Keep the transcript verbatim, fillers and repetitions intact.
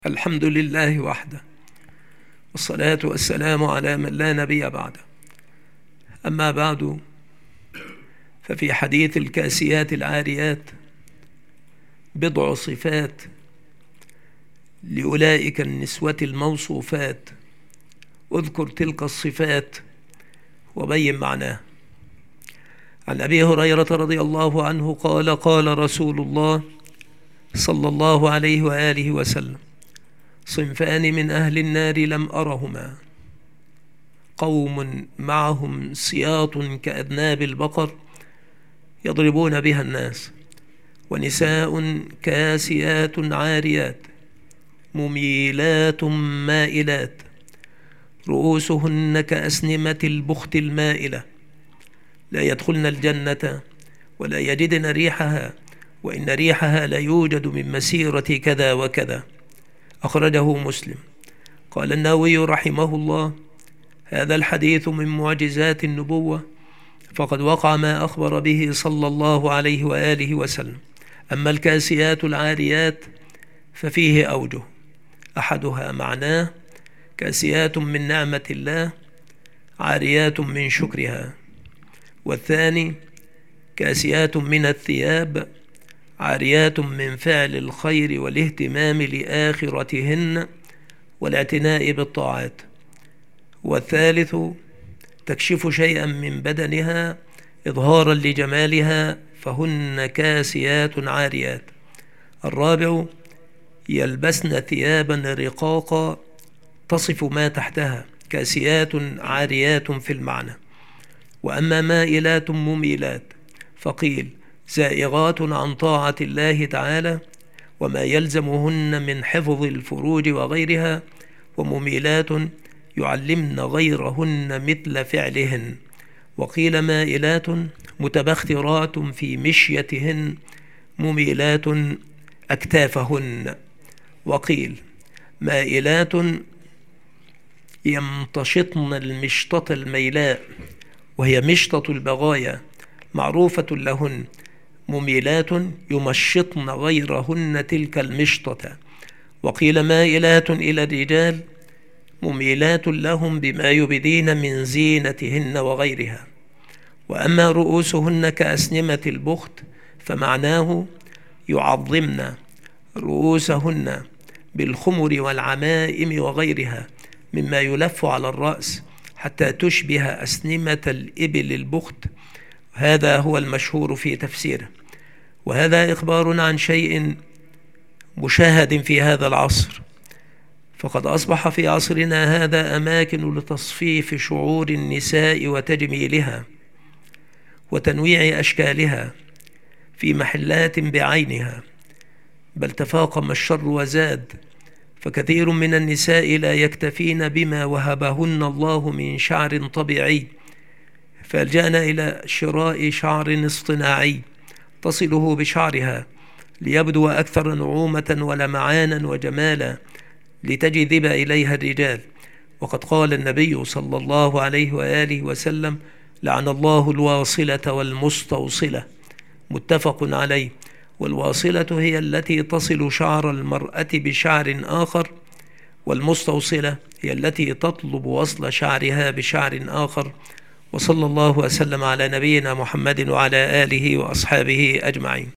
الحمد لله وحده، والصلاة والسلام على من لا نبي بعده. أما بعد، ففي حديث الكاسيات العاريات بضع صفات لأولئك النسوة الموصوفات. اذكر تلك الصفات وبين معناها. عن أبي هريرة رضي الله عنه قال: قال رسول الله صلى الله عليه وآله وسلم: صنفان من أهل النار لم أرهما، قوم معهم سياط كأذناب البقر يضربون بها الناس، ونساء كاسيات عاريات مميلات مائلات رؤوسهن كأسنمة البخت المائلة، لا يدخلن الجنة ولا يجدن ريحها، وإن ريحها لا يوجد من مسيرة كذا وكذا. أخرجه مسلم. قال النووي رحمه الله: هذا الحديث من معجزات النبوة، فقد وقع ما أخبر به صلى الله عليه وآله وسلم. أما الكاسيات العاريات ففيه أوجه: أحدها معناه كاسيات من نعمة الله عاريات من شكرها، والثاني كاسيات من الثياب عاريات من فعل الخير والاهتمام لآخرتهن والاعتناء بالطاعات، والثالث تكشف شيئا من بدنها إظهارا لجمالها فهن كاسيات عاريات. الرابع يلبسن ثيابا رقاقا تصف ما تحتها، كاسيات عاريات في المعنى. وأما مائلات مميلات فقيل: زائغات عن طاعة الله تعالى وما يلزمهن من حفظ الفروج وغيرها، ومميلات يعلمن غيرهن مثل فعلهن. وقيل مائلات متبخترات في مشيتهن مميلات أكتافهن. وقيل مائلات يمتشطن المشطة الميلاء، وهي مشطة البغايا معروفة لهن، مميلات يمشطن غيرهن تلك المشطة. وقيل مائلات إلى الرجال مميلات لهم بما يبدين من زينتهن وغيرها. وأما رؤوسهن كأسنمة البخت فمعناه يعظمن رؤوسهن بالخمر والعمائم وغيرها مما يلف على الرأس حتى تشبه أسنمة الإبل البخت. هذا هو المشهور في تفسيره، وهذا إخبار عن شيء مشاهد في هذا العصر، فقد أصبح في عصرنا هذا أماكن لتصفيف شعور النساء وتجميلها وتنويع أشكالها في محلات بعينها، بل تفاقم الشر وزاد، فكثير من النساء لا يكتفين بما وهبهن الله من شعر طبيعي، فالجأن إلى شراء شعر اصطناعي تصله بشعرها ليبدو أكثر نعومة ولمعانا وجمالا لتجذب إليها الرجال. وقد قال النبي صلى الله عليه وآله وسلم: لعن الله الواصلة والمستوصلة. متفق عليه. والواصلة هي التي تصل شعر المرأة بشعر آخر، والمستوصلة هي التي تطلب وصل شعرها بشعر آخر. وصلى الله وسلم على نبينا محمد وعلى آله وأصحابه أجمعين.